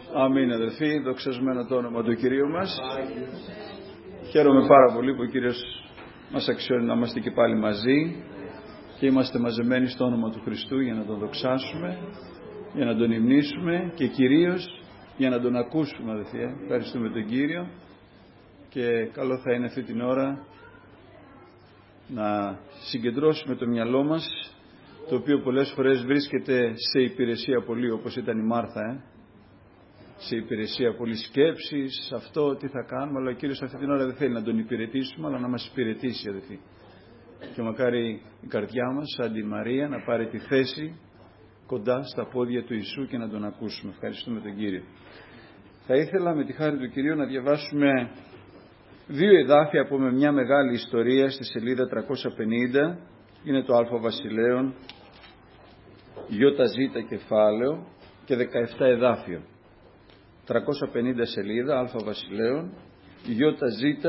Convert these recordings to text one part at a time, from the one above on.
Αμήν αδελφοί, δοξασμένο το όνομα του Κυρίου μας. Χαίρομαι πάρα πολύ που ο Κύριος μας αξιώνει να είμαστε και πάλι μαζί και είμαστε μαζεμένοι στο όνομα του Χριστού για να τον δοξάσουμε, για να τον υμνήσουμε και κυρίως για να τον ακούσουμε αδελφοί. Ευχαριστούμε τον Κύριο και καλό θα είναι αυτή την ώρα να συγκεντρώσουμε το μυαλό μας, το οποίο πολλές φορές βρίσκεται σε υπηρεσία πολύ, όπως ήταν η Μάρθα, σε υπηρεσία πολύ σκέψης, αυτό τι θα κάνουμε, αλλά ο Κύριος αυτή την ώρα δεν θέλει να τον υπηρετήσουμε, αλλά να μας υπηρετήσει αδελφοί. Και μακάρι η καρδιά μας, σαν τη Μαρία, να πάρει τη θέση κοντά στα πόδια του Ιησού και να τον ακούσουμε. Ευχαριστούμε τον Κύριο. Θα ήθελα με τη χάρη του Κυρίου να διαβάσουμε δύο εδάφια από μια μεγάλη ιστορία στη σελίδα 350, είναι το Α Βασιλέων, ΙΖ κεφάλαιο και 17 εδάφιο. 350 σελίδα, Α Βασιλέων, ΙΖ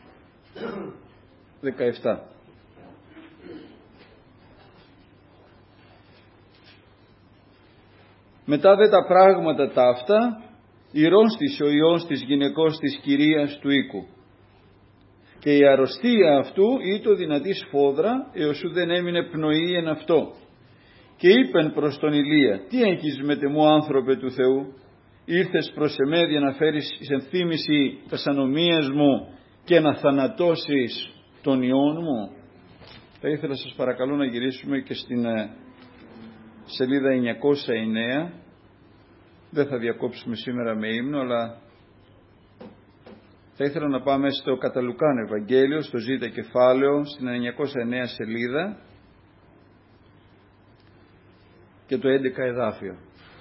17. Μετά δε τα πράγματα ταύτα, ηρώστησε ο ιός της γυναικός της κυρίας του οίκου. Και η αρρωστία αυτού ήτο δυνατή σφόδρα, έως ου δεν έμεινε πνοή εν αυτό. Και είπεν προς τον Ηλία, τι έχεις μετεμού άνθρωπε του Θεού, ήρθες προς εμέ να φέρεις εις ενθύμηση τας ανομίας μου και να θανατώσεις τον ιόν μου. Θα ήθελα σας παρακαλώ να γυρίσουμε και στην σελίδα 909. Δεν θα διακόψουμε σήμερα με ύμνο, αλλά θα ήθελα να πάμε στο κατά Λουκάν Ευαγγέλιο, στο Ζ κεφάλαιο, στην 909 σελίδα και το 11 εδάφιο.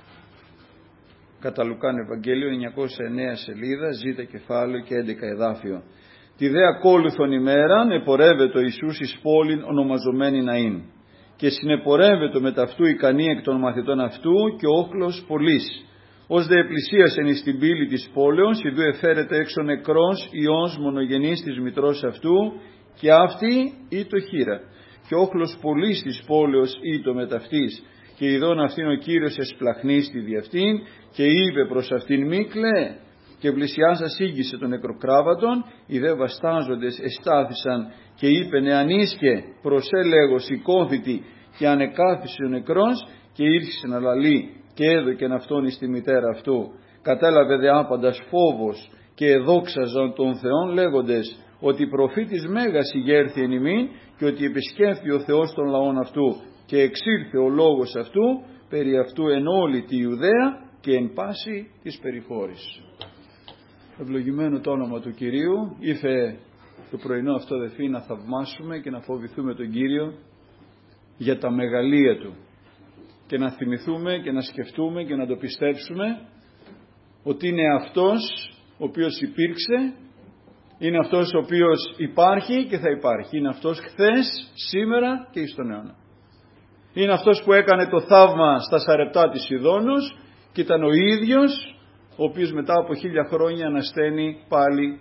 Κατά Λουκάν Ευαγγέλιο, 909 σελίδα, Ζ κεφάλαιο και 11 εδάφιο. Τη δε ακόλουθον ημέραν επορεύεται ο Ιησούς εις πόλην ονομαζομένη Ναΐν. Και συνεπορεύεται με ταυτού ικανή εκ των μαθητών αυτού και όχλος πολλής. Ως δε επλησίασεν εις την πύλη της πόλεως, ιδού εφέρεται έξω νεκρός Υιός μονογενής της μητρός αυτού, και αυτή ήτο χείρα. Και όχλος πολλής της πόλεως ήτο με ταυτής, και ειδών αυτήν ο Κύριος εσπλαχνίστη δι' αυτήν, και είπε προς αυτήν μη κλαίε. Και πλησιάσα σύγγισε τον νεκροκράβατον, οι δε βαστάζοντες εστάθησαν και είπεν εάν ίσκε προσέλεγω σηκώθητη, και ανεκάθισε ο νεκρός και ήρθε να λαλεί και έδωκεν αυτόν εις τη μητέρα αυτού. Κατέλαβε δε άπαντας φόβος και εδόξαζαν τον Θεόν λέγοντες ότι προφήτης μέγας ηγέρθη εν ημίν και ότι επισκέφθη ο Θεός των λαών αυτού και εξήλθε ο λόγος αυτού περί αυτού εν όλη τη Ιουδαία και εν πάση της περιχώρης. Ευλογημένο το όνομα του Κυρίου. Ήρθε το πρωινό αυτό αδελφοί να θαυμάσουμε και να φοβηθούμε τον Κύριο για τα μεγαλεία Του και να θυμηθούμε και να σκεφτούμε και να το πιστέψουμε ότι είναι Αυτός ο οποίος υπήρξε, είναι Αυτός ο οποίος υπάρχει και θα υπάρχει, είναι Αυτός χθες, σήμερα και εις τον αιώνα. Είναι Αυτός που έκανε το θαύμα στα Σαρεπτά της Ιδώνος και ήταν ο ίδιος ο οποίος μετά από 1000 χρόνια ανασταίνει πάλι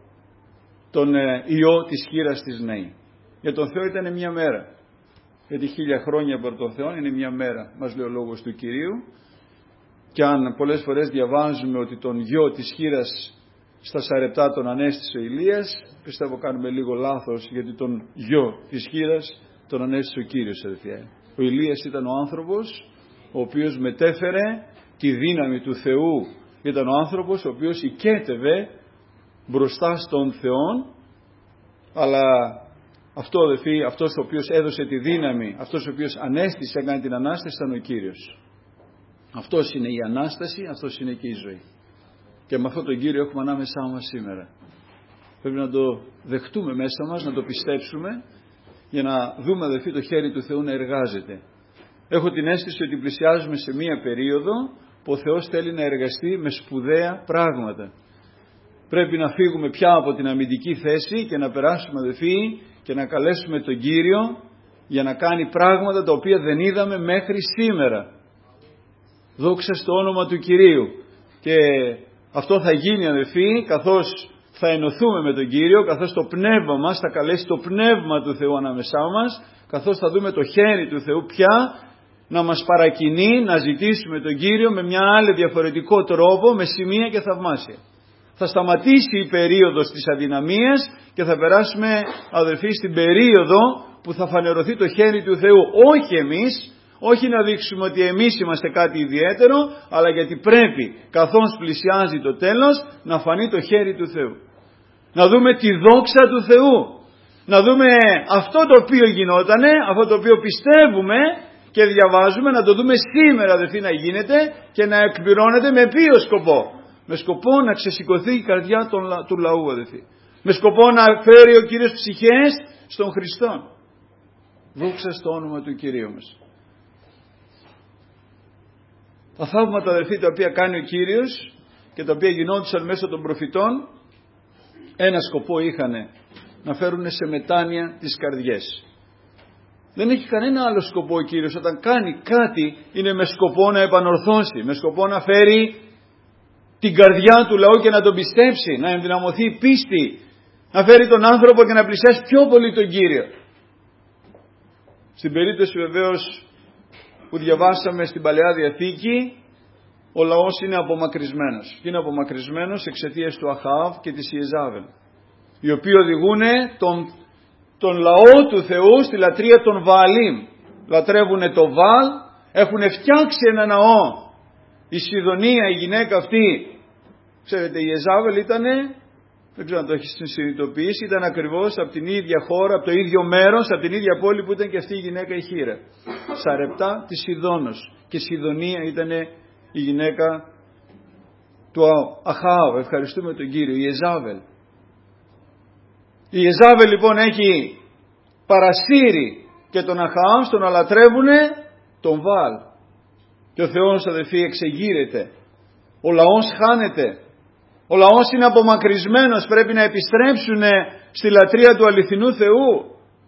τον ιό της χήρας της Ναή. Για τον Θεό ήταν μια μέρα. Γιατί 1000 χρόνια από τον Θεό είναι μια μέρα, μας λέει ο λόγος του Κυρίου. Και αν πολλές φορές διαβάζουμε ότι τον γιο της χήρας στα Σαρεπτά τον ανέστησε ο Ηλίας, πιστεύω κάνουμε λίγο λάθος, γιατί τον γιο της χήρας τον ανέστησε ο Κύριος αδελφοί. Ο Ηλίας ήταν ο άνθρωπος ο οποίος μετέφερε τη δύναμη του Θεού. Ήταν ο άνθρωπος ο οποίος οικέτευε μπροστά στον Θεόν, αλλά αυτός ο οποίος έδωσε τη δύναμη, αυτός ο οποίος ανέστησε, έκανε την Ανάσταση, ήταν ο Κύριος. Αυτός είναι η Ανάσταση, αυτός είναι και η ζωή. Και με αυτόν τον Κύριο έχουμε ανάμεσά μας σήμερα. Πρέπει να το δεχτούμε μέσα μας, να το πιστέψουμε, για να δούμε αδελφοί το χέρι του Θεού να εργάζεται. Έχω την αίσθηση ότι πλησιάζουμε σε μία περίοδο που ο Θεός θέλει να εργαστεί με σπουδαία πράγματα. Πρέπει να φύγουμε πια από την αμυντική θέση και να περάσουμε αδελφοί και να καλέσουμε τον Κύριο για να κάνει πράγματα τα οποία δεν είδαμε μέχρι σήμερα. Δόξα στο όνομα του Κυρίου. Και αυτό θα γίνει αδελφοί καθώς θα ενωθούμε με τον Κύριο, καθώς το πνεύμα μας θα καλέσει το πνεύμα του Θεού ανάμεσά μας, καθώς θα δούμε το χέρι του Θεού πια να μας παρακινεί να ζητήσουμε τον Κύριο με μια άλλη διαφορετικό τρόπο, με σημεία και θαυμάσια. Θα σταματήσει η περίοδος της αδυναμίας και θα περάσουμε, αδελφοί, στην περίοδο που θα φανερωθεί το χέρι του Θεού. Όχι εμείς, όχι να δείξουμε ότι εμείς είμαστε κάτι ιδιαίτερο, αλλά γιατί πρέπει, καθώς πλησιάζει το τέλος, να φανεί το χέρι του Θεού. Να δούμε τη δόξα του Θεού. Να δούμε αυτό το οποίο γινότανε, αυτό το οποίο πιστεύουμε και διαβάζουμε, να το δούμε σήμερα, αδελφοί, να γίνεται και να εκπληρώνεται με ποιο σκοπό? Με σκοπό να ξεσηκωθεί η καρδιά του λαού, αδελφοί. Με σκοπό να φέρει ο Κύριος ψυχές στον Χριστό. Δόξα στο όνομα του Κυρίου μας. Τα θαύματα, αδελφοί, τα οποία κάνει ο Κύριος και τα οποία γινόντουσαν μέσω των προφητών, ένα σκοπό είχανε: να φέρουν σε μετάνοια τις καρδιές. Δεν έχει κανένα άλλο σκοπό ο Κύριος. Όταν κάνει κάτι, είναι με σκοπό να επανορθώσει, με σκοπό να φέρει την καρδιά του λαού και να τον πιστέψει, να ενδυναμωθεί η πίστη, να φέρει τον άνθρωπο και να πλησιάσει πιο πολύ τον Κύριο. Στην περίπτωση βεβαίως που διαβάσαμε στην Παλαιά Διαθήκη, ο λαός είναι απομακρυσμένος. Και είναι απομακρυσμένος εξαιτίας του Αχάβ και της Ιεζάβελ, οι οποίοι οδηγούν τον λαό του Θεού στη λατρεία των Βααλίμ. Λατρεύουν το Βαλ, έχουν φτιάξει ένα ναό. Η Σιδωνία, η γυναίκα αυτή, ξέρετε, η Ιεζάβελ ήτανε, δεν ξέρω αν το έχει συνειδητοποιήσει, ήταν ακριβώς από την ίδια χώρα, από το ίδιο μέρος, από την ίδια πόλη που ήταν και αυτή η γυναίκα η Χήρα. Σαρεπτά της Σιδώνος. Και Σιδωνία ήταν η γυναίκα του Αχάου. Ευχαριστούμε τον Κύριο, η Ιεζάβελ. Η Ιεζάβελ λοιπόν έχει παρασύρει και τον Αχάου στο να λατρεύουνε τον Βαλ. Και ο Θεός, αδελφοί, εξεγείρεται. Ο λαός χάνεται. Ο λαός είναι απομακρυσμένος. Πρέπει να επιστρέψουν στη λατρεία του αληθινού Θεού.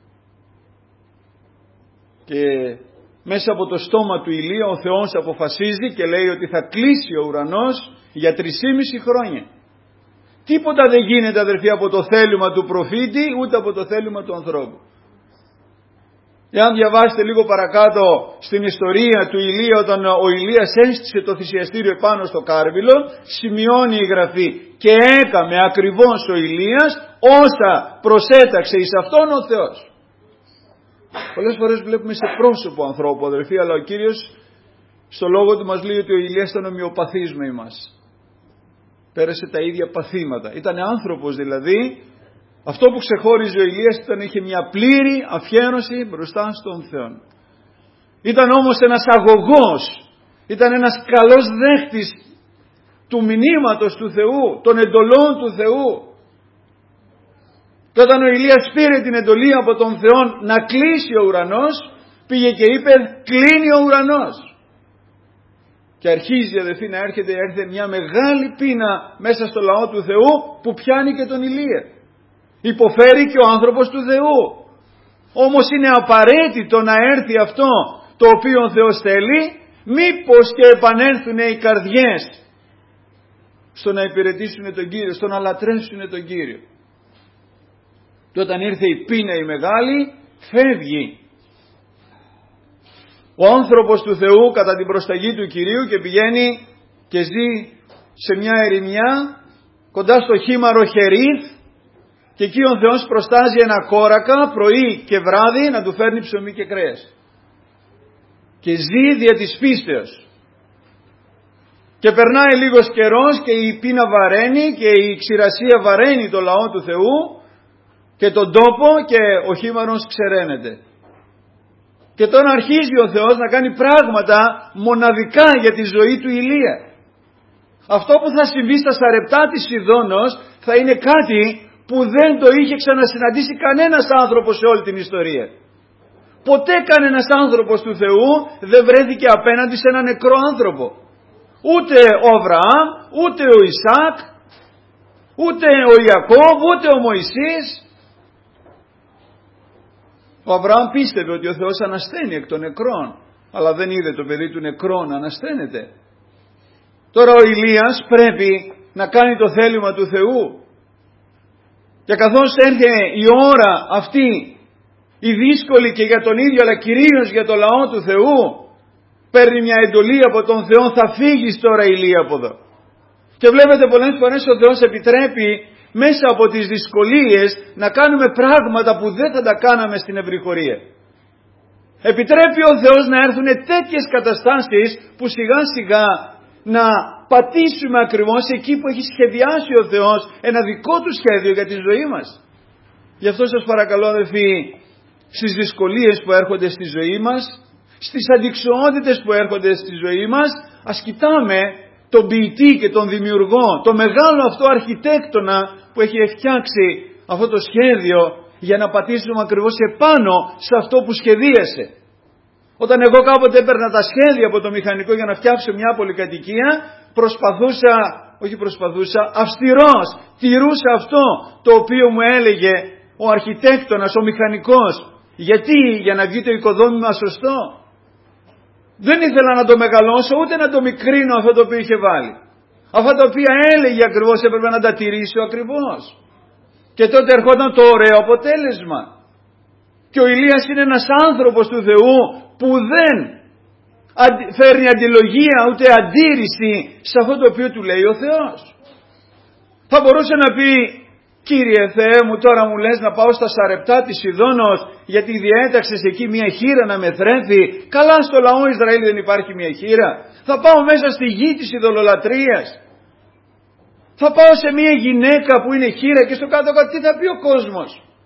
Και μέσα από το στόμα του Ηλία ο Θεός αποφασίζει και λέει ότι θα κλείσει ο ουρανός για 3,5 χρόνια. Τίποτα δεν γίνεται, αδελφοί, από το θέλημα του προφήτη, ούτε από το θέλημα του ανθρώπου. Εάν διαβάσετε λίγο παρακάτω στην ιστορία του Ηλία, όταν ο Ηλίας έστησε το θυσιαστήριο επάνω στο Κάρμηλο, σημειώνει η Γραφή: και έκαμε ακριβώς ο Ηλίας όσα προσέταξε εις αυτόν ο Θεός. Πολλές φορές βλέπουμε σε πρόσωπο ανθρώπου, αδελφοί, αλλά ο Κύριος στο λόγο του μας λέει ότι ο Ηλίας ήταν ομοιοπαθής με εμάς. Πέρασε τα ίδια παθήματα. Ήταν άνθρωπος δηλαδή. Αυτό που ξεχώριζε ο Ηλίας ήταν είχε μια πλήρη αφιέρωση μπροστά στον Θεό. Ήταν όμως ένας αγωγός. Ήταν ένας καλός δέχτης του μηνύματος του Θεού, των εντολών του Θεού. Και όταν ο Ηλίας πήρε την εντολή από τον Θεό να κλείσει ο ουρανός, πήγε και είπε: κλείνει ο ουρανός. Και αρχίζει, αδελφοί, να έρχεται μια μεγάλη πείνα μέσα στο λαό του Θεού που πιάνει και τον Ηλία. Υποφέρει και ο άνθρωπος του Θεού. Όμως είναι απαραίτητο να έρθει αυτό το οποίο ο Θεός θέλει, μήπως και επανέλθουν οι καρδιές στο να υπηρετήσουν τον Κύριο, στο να λατρεύσουν τον Κύριο. Και όταν ήρθε η πείνα η μεγάλη, φεύγει ο άνθρωπος του Θεού κατά την προσταγή του Κυρίου και πηγαίνει και ζει σε μια ερημιά κοντά στο χήμαρο Χερίθ, και εκεί ο Θεός προστάζει ένα κόρακα πρωί και βράδυ να του φέρνει ψωμί και κρέας. Και ζει δια της πίστεως. Και περνάει λίγος καιρός και η πείνα βαραίνει και η ξηρασία βαραίνει το λαό του Θεού και τον τόπο και ο χήμαρος ξεραίνεται. Και τώρα αρχίζει ο Θεός να κάνει πράγματα μοναδικά για τη ζωή του Ηλία. Αυτό που θα συμβεί στα Σαρεπτά της Σιδώνος θα είναι κάτι που δεν το είχε ξανασυναντήσει κανένας άνθρωπος σε όλη την ιστορία. Ποτέ κανένας άνθρωπος του Θεού δεν βρέθηκε απέναντι σε έναν νεκρό άνθρωπο. Ούτε ο Αβραάμ, ούτε ο Ισαάκ, ούτε ο Ιακώβ, ούτε ο Μωυσής. Ο Αβραάμ πίστευε ότι ο Θεός ανασταίνει εκ των νεκρών, αλλά δεν είδε το παιδί του νεκρό να ανασταίνεται. Τώρα ο Ηλίας πρέπει να κάνει το θέλημα του Θεού. Και καθώς έρχεται η ώρα αυτή, η δύσκολη και για τον ίδιο αλλά κυρίως για το λαό του Θεού, παίρνει μια εντολή από τον Θεό, θα φύγεις τώρα Ηλία από εδώ. Και βλέπετε πολλές φορές ο Θεός επιτρέπει μέσα από τις δυσκολίες να κάνουμε πράγματα που δεν θα τα κάναμε στην ευρυχωρία. Επιτρέπει ο Θεός να έρθουν τέτοιες καταστάσεις που σιγά σιγά να πατήσουμε ακριβώς εκεί που έχει σχεδιάσει ο Θεός ένα δικό του σχέδιο για τη ζωή μας. Γι' αυτό σας παρακαλώ αδελφοί, στις δυσκολίες που έρχονται στη ζωή μας, στις αντιξοότητες που έρχονται στη ζωή μας, ας κοιτάμε τον ποιητή και τον δημιουργό, το μεγάλο αυτό αρχιτέκτονα που έχει φτιάξει αυτό το σχέδιο για να πατήσουμε ακριβώς επάνω σε αυτό που σχεδίασε. Όταν εγώ κάποτε έπαιρνα τα σχέδια από το μηχανικό για να φτιάξω μια πολυκατοικία, αυστηρός τηρούσα αυτό το οποίο μου έλεγε ο αρχιτέκτονας, ο μηχανικός. Γιατί? Για να βγει το οικοδόμημα σωστό. Δεν ήθελα να το μεγαλώσω ούτε να το μικρύνω αυτό το οποίο είχε βάλει. Αυτά τα οποία έλεγε ακριβώς έπρεπε να τα τηρήσω ακριβώς. Και τότε ερχόταν το ωραίο αποτέλεσμα. Και ο Ηλίας είναι ένας άνθρωπος του Θεού που δεν φέρνει αντιλογία ούτε αντίρρηση σε αυτό το οποίο του λέει ο Θεός. Θα μπορούσε να πει, Κύριε Θεέ μου, τώρα μου λες να πάω στα Σαρεπτά της Σιδώνος γιατί διέταξες εκεί μια χήρα να με θρέφει. Καλά, στο λαό Ισραήλ δεν υπάρχει μια χήρα. Θα πάω μέσα στη γη της ειδωλολατρίας. Θα πάω σε μια γυναίκα που είναι χήρα και στο κάτω-κάτω τι θα πει ο κόσμος.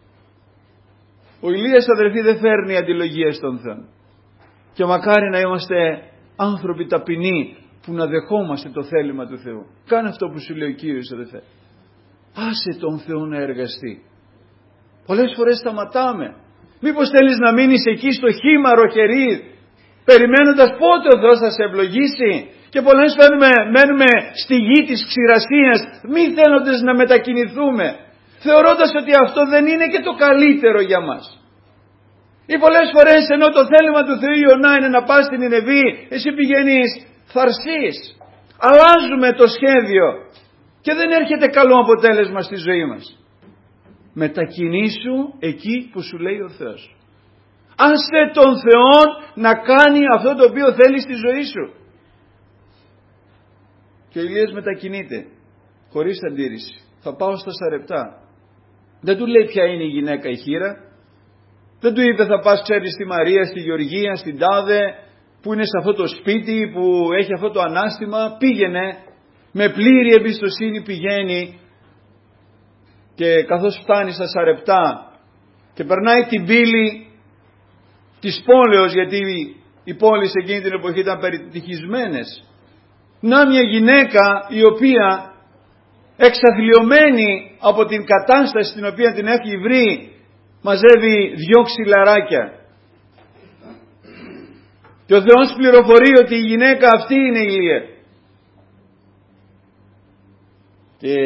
Ο Ηλίας, αδελφοί, δεν φέρνει αντιλογία στον Θεό. Και μακάρι να είμαστε άνθρωποι ταπεινοί που να δεχόμαστε το θέλημα του Θεού. Κάνε αυτό που σου λέει ο Κύριος, αδελφέ. Άσε τον Θεό να εργαστεί. Πολλές φορές σταματάμε. Μήπως θέλεις να μείνεις εκεί στο χήμαρο χερί, περιμένοντας πότε ο Θεός θα σε ευλογήσει? Και πολλές φορές μένουμε στη γη της ξηρασίας, μη θέλοντες να μετακινηθούμε, θεωρώντας ότι αυτό δεν είναι και το καλύτερο για μας. Ή πολλές φορές ενώ το θέλημα του Θεού Ιωνά είναι να πας στην Νινεβή, εσύ πηγαίνεις Θαρσής. Αλλάζουμε το σχέδιο και δεν έρχεται καλό αποτέλεσμα στη ζωή μας. Μετακινήσου εκεί που σου λέει ο Θεός. Άσε τον Θεό να κάνει αυτό το οποίο θέλει στη ζωή σου. Και ο Ηλίας μετακινείται χωρίς αντίρρηση. Θα πάω στα Σαρεπτά. Δεν του λέει ποια είναι η γυναίκα η χήρα. Δεν του είπε θα πας, ξέρεις, στη Μαρία, στη Γεωργία, στην Τάδε που είναι σε αυτό το σπίτι που έχει αυτό το ανάστημα. Πήγαινε, με πλήρη εμπιστοσύνη πηγαίνει, και καθώς φτάνει στα Σαρεπτά και περνάει την πύλη της πόλεως, γιατί οι πόλεις εκείνη την εποχή ήταν περιτυχισμένες, να μια γυναίκα η οποία εξαθλιωμένη από την κατάσταση την οποία την έχει βρει, μαζεύει 2 ξυλαράκια. Και ο Θεός πληροφορεί ότι η γυναίκα αυτή είναι η Ηλία. Και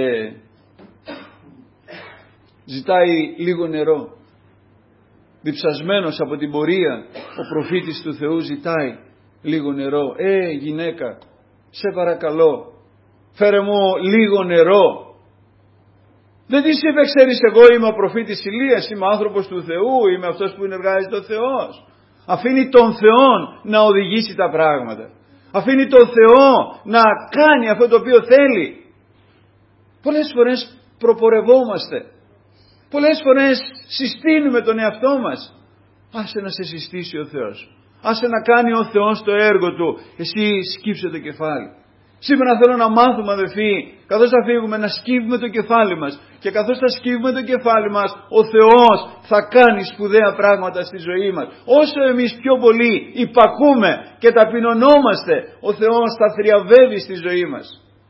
ζητάει λίγο νερό. Διψασμένος από την πορεία, ο προφήτης του Θεού ζητάει λίγο νερό. Γυναίκα, σε παρακαλώ, φέρε μου λίγο νερό. Δεν της είπε, ξέρεις, εγώ είμαι ο προφήτης Ηλίας, είμαι άνθρωπος του Θεού, είμαι αυτός που εργάζεται ο Θεός. Αφήνει τον Θεό να οδηγήσει τα πράγματα. Αφήνει τον Θεό να κάνει αυτό το οποίο θέλει. Πολλές φορές προπορευόμαστε. Πολλές φορές συστήνουμε τον εαυτό μας. Άσε να σε συστήσει ο Θεός. Άσε να κάνει ο Θεός το έργο Του. Εσύ σκύψε το κεφάλι. Σήμερα θέλω να μάθουμε, αδελφοί, καθώς θα φύγουμε, να σκύβουμε το κεφάλι μας. Και καθώς θα σκύβουμε το κεφάλι μας, ο Θεός θα κάνει σπουδαία πράγματα στη ζωή μας. Όσο εμείς πιο πολύ υπακούμε και ταπεινωνόμαστε, ο Θεός θα θριαβεύει στη ζωή μας.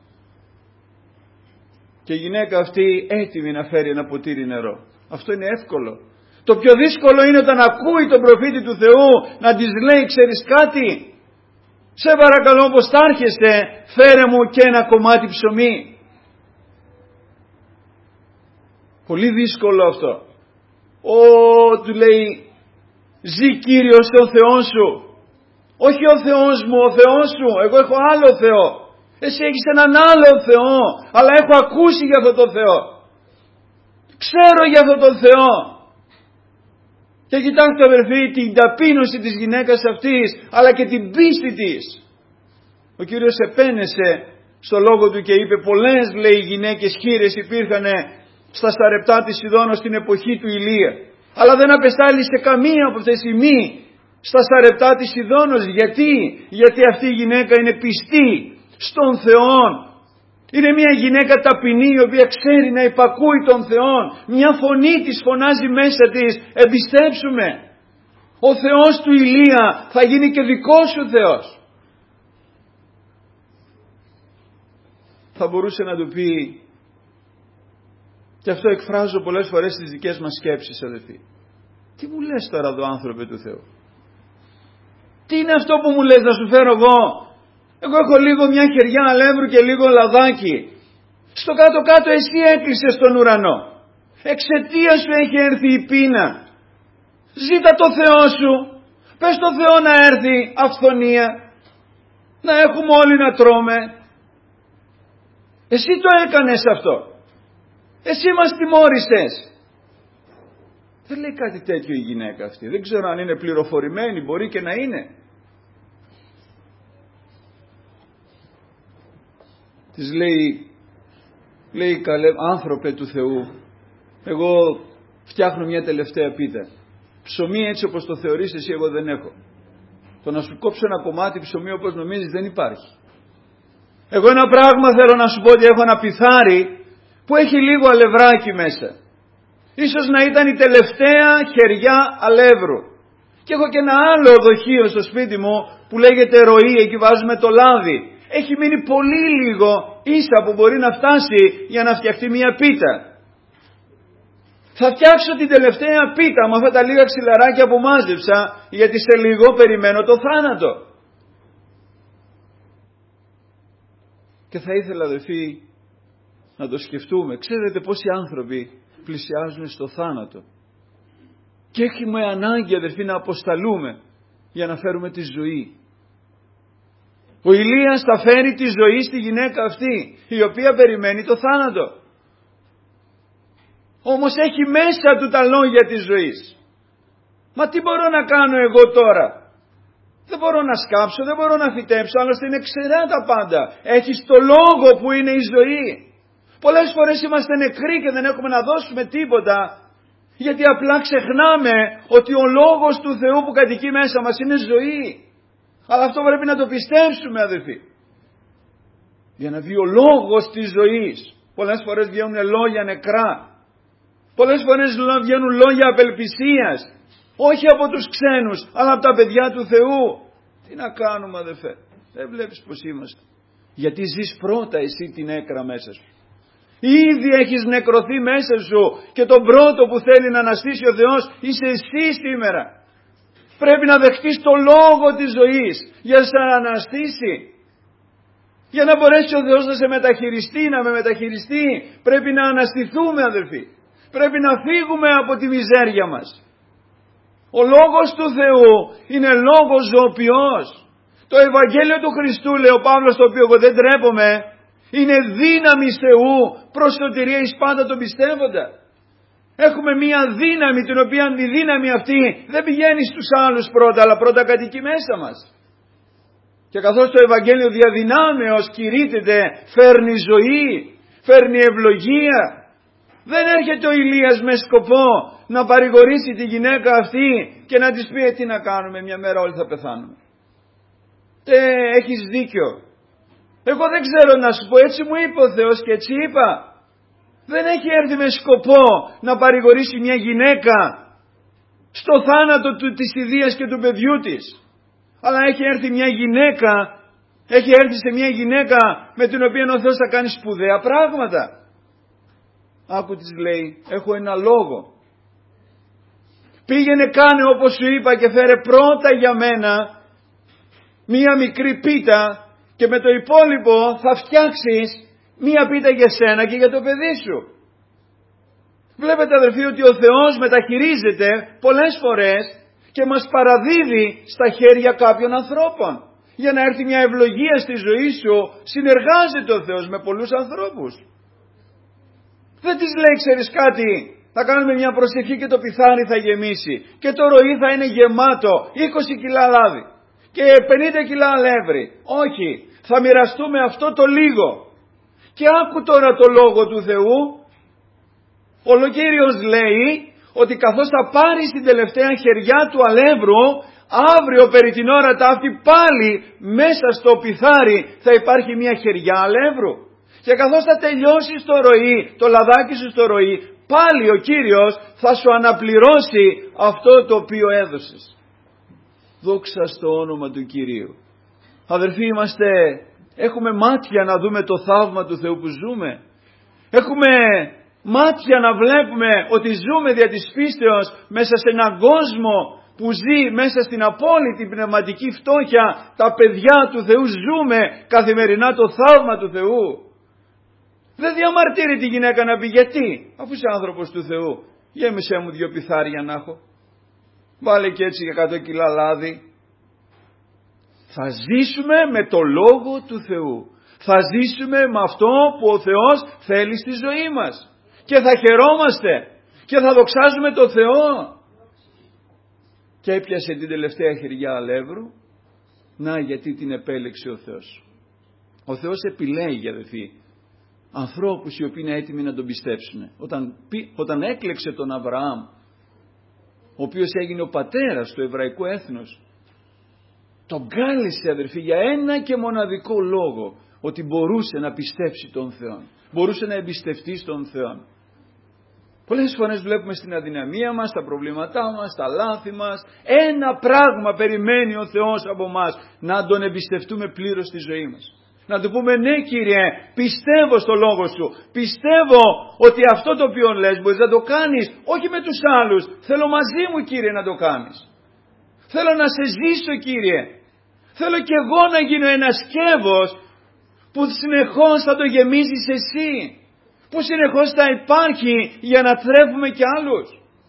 Και η γυναίκα αυτή έτοιμη να φέρει ένα ποτήρι νερό. Αυτό είναι εύκολο. Το πιο δύσκολο είναι όταν ακούει τον προφήτη του Θεού να της λέει, ξέρεις κάτι, σε παρακαλώ πως θα έρχεσαι, φέρε μου και ένα κομμάτι ψωμί. Πολύ δύσκολο αυτό. Του λέει, ζει Κύριος ο Θεός σου. Όχι ο Θεός μου, ο Θεός σου. Εγώ έχω άλλο Θεό. Εσύ έχεις έναν άλλο Θεό, αλλά έχω ακούσει για αυτόν τον Θεό. Ξέρω για αυτόν τον Θεό. Και κοιτάξτε αδερφοί την ταπείνωση της γυναίκας αυτής, αλλά και την πίστη της. Ο Κύριος επένεσε στο λόγο του και είπε, πολλές λέει γυναίκες χήρες υπήρχαν στα σταρεπτά της Σιδώνος στην εποχή του Ηλία, αλλά δεν απεστάλησε καμία από αυτές οι μη στα σταρεπτά της Σιδώνος. Γιατί αυτή η γυναίκα είναι πιστή στον Θεό. Είναι μια γυναίκα ταπεινή, η οποία ξέρει να υπακούει τον Θεό. Μια φωνή της φωνάζει μέσα της, εμπιστέψουμε. Ο Θεός του Ηλία θα γίνει και δικός σου Θεός. Θα μπορούσε να του πει, και αυτό εκφράζω πολλές φορές στις δικές μας σκέψεις αδελφοί, τι μου λες τώρα εδώ άνθρωπε του Θεού? Τι είναι αυτό που μου λες να σου φέρω εγώ? Εγώ έχω λίγο μια χεριά αλεύρου και λίγο λαδάκι. Στο κάτω-κάτω εσύ έκλεισες τον ουρανό. Εξαιτίας σου έχει έρθει η πείνα. Ζήτα το Θεό σου. Πες το Θεό να έρθει αυθονία. Να έχουμε όλοι να τρώμε. Εσύ το έκανες αυτό. Εσύ μας τιμώρησες. Δεν λέει κάτι τέτοιο η γυναίκα αυτή. Δεν ξέρω αν είναι πληροφορημένη, μπορεί και να είναι. Της λέει καλέ άνθρωπε του Θεού, εγώ φτιάχνω μια τελευταία πίτα. Ψωμί έτσι όπως το θεωρείς εσύ εγώ δεν έχω. Το να σου κόψω ένα κομμάτι ψωμί όπως νομίζεις δεν υπάρχει. Εγώ ένα πράγμα θέλω να σου πω, ότι έχω ένα πιθάρι που έχει λίγο αλευράκι μέσα. Ίσως να ήταν η τελευταία χεριά αλεύρου. Και έχω και ένα άλλο δοχείο στο σπίτι μου που λέγεται ροή, εκεί βάζουμε το λάδι. Έχει μείνει πολύ λίγο ίσα που μπορεί να φτάσει για να φτιαχτεί μια πίτα. Θα φτιάξω την τελευταία πίτα με αυτά τα λίγα ξυλαράκια που μάζεψα, γιατί σε λίγο περιμένω το θάνατο. Και θα ήθελα αδελφοί να το σκεφτούμε. Ξέρετε πόσοι άνθρωποι πλησιάζουν στο θάνατο. Και έχουμε ανάγκη αδελφοί να αποσταλούμε για να φέρουμε τη ζωή. Ο Ηλίας θα φέρει τη ζωή στη γυναίκα αυτή, η οποία περιμένει το θάνατο. Όμως έχει μέσα του τα λόγια της ζωής. Μα τι μπορώ να κάνω εγώ τώρα? Δεν μπορώ να σκάψω, δεν μπορώ να φυτέψω, άλλωστε είναι ξερά τα πάντα. Έχεις το λόγο που είναι η ζωή. Πολλές φορές είμαστε νεκροί και δεν έχουμε να δώσουμε τίποτα, γιατί απλά ξεχνάμε ότι ο λόγος του Θεού που κατοικεί μέσα μας είναι ζωή. Αλλά αυτό πρέπει να το πιστέψουμε αδελφοί. Για να βγει ο λόγος της ζωής. Πολλές φορές βγαίνουν λόγια νεκρά. Πολλές φορές βγαίνουν λόγια απελπισίας. Όχι από τους ξένους, αλλά από τα παιδιά του Θεού. Τι να κάνουμε αδελφέ? Δεν βλέπεις πως είμαστε? Γιατί ζεις πρώτα εσύ την έκρα μέσα σου. Ήδη έχεις νεκρωθεί μέσα σου και τον πρώτο που θέλει να αναστήσει ο Θεός είσαι εσύ σήμερα. Πρέπει να δεχτείς το λόγο της ζωής για να σε αναστήσει. Για να μπορέσει ο Θεός να σε μεταχειριστεί, να με μεταχειριστεί, πρέπει να αναστηθούμε αδελφοί. Πρέπει να φύγουμε από τη μιζέρια μας. Ο λόγος του Θεού είναι λόγος ζωοποιός. Το Ευαγγέλιο του Χριστού, λέει ο Παύλος, το οποίο εγώ δεν τρέπομαι, είναι δύναμη Θεού προς σωτηρία εις πάντα τον πιστεύοντα. Έχουμε μία δύναμη, την οποία η δύναμη αυτή δεν πηγαίνει στους άλλους πρώτα, αλλά πρώτα κατοικεί μέσα μας. Και καθώς το Ευαγγέλιο διαδυνάμεως κηρύττεται, φέρνει ζωή, φέρνει ευλογία. Δεν έρχεται ο Ηλίας με σκοπό να παρηγορήσει τη γυναίκα αυτή και να της πει τι να κάνουμε, μια μέρα όλοι θα πεθάνουμε. Έχεις δίκιο. Εγώ δεν ξέρω να σου πω, έτσι μου είπε ο Θεός και έτσι είπα. Δεν έχει έρθει με σκοπό να παρηγορήσει μια γυναίκα στο θάνατο της ιδείας και του παιδιού της. Αλλά έχει έρθει σε μια γυναίκα με την οποία ο Θεός θα κάνει σπουδαία πράγματα. Άκου της λέει, έχω ένα λόγο. Πήγαινε κάνε όπως σου είπα και φέρε πρώτα για μένα μία μικρή πίτα και με το υπόλοιπο θα φτιάξεις μία πίτα για σένα και για το παιδί σου. Βλέπετε αδελφοί ότι ο Θεός μεταχειρίζεται πολλές φορές και μας παραδίδει στα χέρια κάποιων ανθρώπων. Για να έρθει μια ευλογία στη ζωή σου συνεργάζεται ο Θεός με πολλούς ανθρώπους. Δεν της λέει ξέρεις κάτι, Θα κάνουμε μια προσευχή και το πιθάρι θα γεμίσει. Και το ροή θα είναι γεμάτο. 20 κιλά λάδι. Και 50 κιλά αλεύρι. Όχι. Θα μοιραστούμε αυτό το λίγο. Και άκου τώρα το λόγο του Θεού. Ο Κύριος λέει ότι καθώς θα πάρει στην τελευταία χεριά του αλεύρου, αύριο περί την ώρα ταύτη πάλι μέσα στο πιθάρι θα υπάρχει μια χεριά αλεύρου. Και καθώς θα τελειώσεις το ροή, το λαδάκι σου στο ροή, πάλι ο Κύριος θα σου αναπληρώσει αυτό το οποίο έδωσες. Δόξα στο όνομα του Κυρίου. Αδερφοί, έχουμε μάτια να δούμε το θαύμα του Θεού που ζούμε. Έχουμε μάτια να βλέπουμε ότι ζούμε δια της πίστεως μέσα σε έναν κόσμο που ζει μέσα στην απόλυτη πνευματική φτώχεια. Τα παιδιά του Θεού ζούμε καθημερινά το θαύμα του Θεού. Δεν διαμαρτύρει τη γυναίκα να πει γιατί, αφού είσαι άνθρωπος του Θεού, γέμισε μου 2 πιθάρια να έχω. Βάλε και έτσι 100 κιλά λάδι. Θα ζήσουμε με το Λόγο του Θεού. Θα ζήσουμε με αυτό που ο Θεός θέλει στη ζωή μας. Και θα χαιρόμαστε. Και θα δοξάζουμε το Θεό. Και έπιασε την τελευταία χεριά αλεύρου. Να, γιατί την επέλεξε ο Θεός. Ο Θεός επιλέγει, αδελφοί, ανθρώπους οι οποίοι είναι έτοιμοι να τον πιστέψουν. Όταν έκλεξε τον Αβραάμ, ο οποίος έγινε ο πατέρας του εβραϊκού έθνους, τον κάλεσε, αδερφοί, για ένα και μοναδικό λόγο, ότι μπορούσε να πιστέψει τον Θεό, μπορούσε να εμπιστευτεί στον Θεό. Πολλές φορές βλέπουμε στην αδυναμία μας, τα προβλήματά μας, τα λάθη μας, ένα πράγμα περιμένει ο Θεός από μας, να τον εμπιστευτούμε πλήρως στη ζωή μας. Να του πούμε, ναι Κύριε, πιστεύω στο λόγο σου, πιστεύω ότι αυτό το οποίο λες μπορείς να το κάνεις, όχι με τους άλλους, θέλω μαζί μου Κύριε να το κάνεις. Θέλω να σε ζήσω Κύριε, θέλω κι εγώ να γίνω ένα σκεύος που συνεχώς θα το γεμίζεις εσύ, που συνεχώς θα υπάρχει για να θρέφουμε κι άλλους.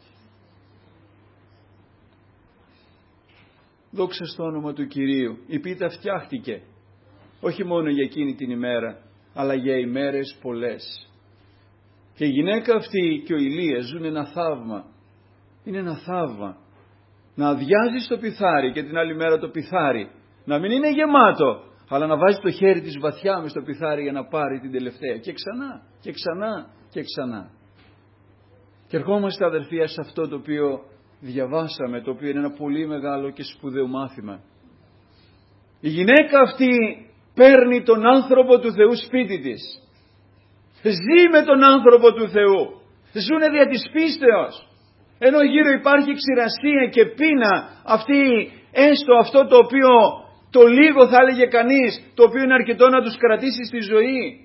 Δόξα στο όνομα του Κυρίου. Η πίτα φτιάχτηκε. Όχι μόνο για εκείνη την ημέρα, αλλά για ημέρες πολλές. Και η γυναίκα αυτή και ο Ηλίας ζουν ένα θαύμα. Είναι ένα θαύμα. Να αδειάζει το πιθάρι και την άλλη μέρα το πιθάρι. Να μην είναι γεμάτο, αλλά να βάζει το χέρι της βαθιά μες στο πιθάρι για να πάρει την τελευταία. Και ξανά, και ξανά, και ξανά. Και ερχόμαστε, αδερφοί, σε αυτό το οποίο διαβάσαμε, το οποίο είναι ένα πολύ μεγάλο και σπουδαίο μάθημα. Η γυναίκα αυτή παίρνει τον άνθρωπο του Θεού σπίτι της. Ζει με τον άνθρωπο του Θεού. Ζούνε δια της πίστεως. Ενώ γύρω υπάρχει ξηρασία και πείνα, έστω αυτό το οποίο το λίγο θα έλεγε κανείς, το οποίο είναι αρκετό να τους κρατήσει στη ζωή.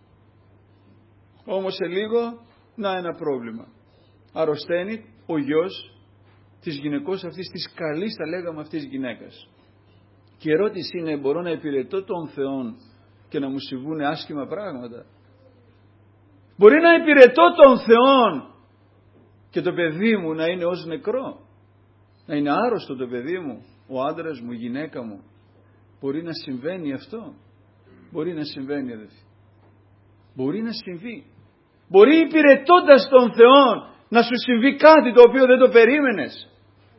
Όμως σε λίγο, να ένα πρόβλημα. Αρρωσταίνει ο γιος της γυναικός αυτής, της καλής θα λέγαμε αυτής γυναίκας. Και η ερώτηση είναι, μπορώ να υπηρετώ τον Θεό και να μου συμβούν άσχημα πράγματα? Μπορεί να υπηρετώ τον Θεό και το παιδί μου να είναι ως νεκρό, να είναι άρρωστο το παιδί μου, ο άντρας μου, η γυναίκα μου? Μπορεί να συμβαίνει αυτό? Μπορεί να συμβαίνει, αδελφοί. Μπορεί να συμβεί. Μπορεί υπηρετώντας τον Θεό να σου συμβεί κάτι το οποίο δεν το περίμενες.